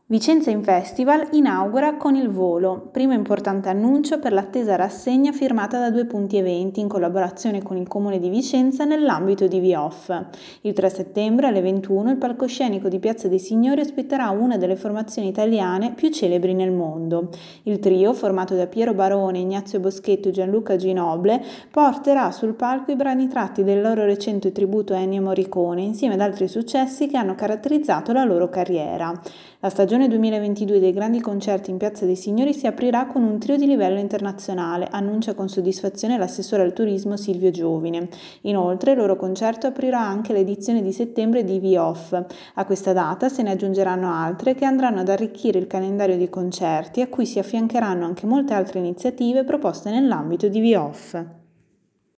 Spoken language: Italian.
Vicenza in Festival inaugura con il volo, primo importante annuncio per l'attesa rassegna firmata da Due Punti Eventi in collaborazione con il Comune di Vicenza nell'ambito di V-Off. Il 3 settembre alle 21 il palcoscenico di Piazza dei Signori ospiterà una delle formazioni italiane più celebri nel mondo. Il trio, formato da Piero Barone, Ignazio Boschetto e Gianluca Ginoble, porterà sul palco i brani tratti del loro recente tributo a Ennio Morricone, insieme ad altri successi che hanno caratterizzato la loro carriera. La stagione 2022 dei grandi concerti in Piazza dei Signori si aprirà con un trio di livello internazionale, annuncia con soddisfazione l'assessore al turismo Silvio Giovine. Inoltre, il loro concerto aprirà anche l'edizione di settembre di V-Off. A questa data se ne aggiungeranno altre che andranno ad arricchire il calendario di concerti, a cui si affiancheranno anche molte altre iniziative proposte nell'ambito di V-Off.